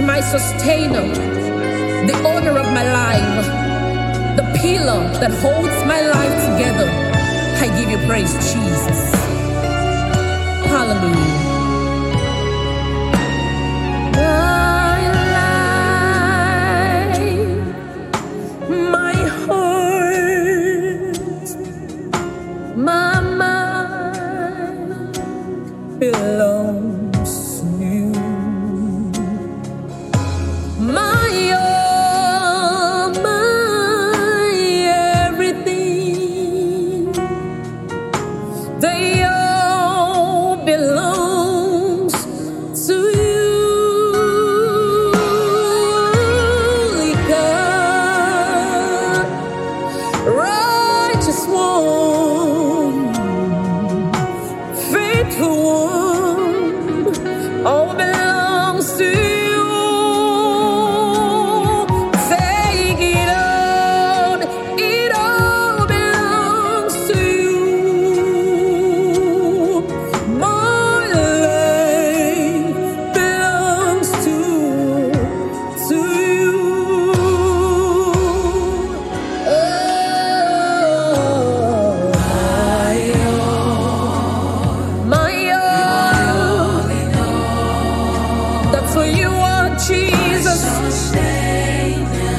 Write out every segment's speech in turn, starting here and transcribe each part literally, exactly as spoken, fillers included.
my sustainer, the owner of my life, the pillar that holds my life together. I give you praise, Jesus. Hallelujah. My life, my heart, my mind belongs to you. My all, my everything, they all belongs to you. Holy God, righteous one, faithful one, all belongs to you. Take it on, it all belongs to you. My life belongs to, to you. Oh, my all, that's who you are, Jesus.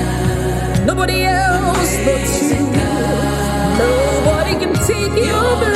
Nobody else but you. Nobody can take your place.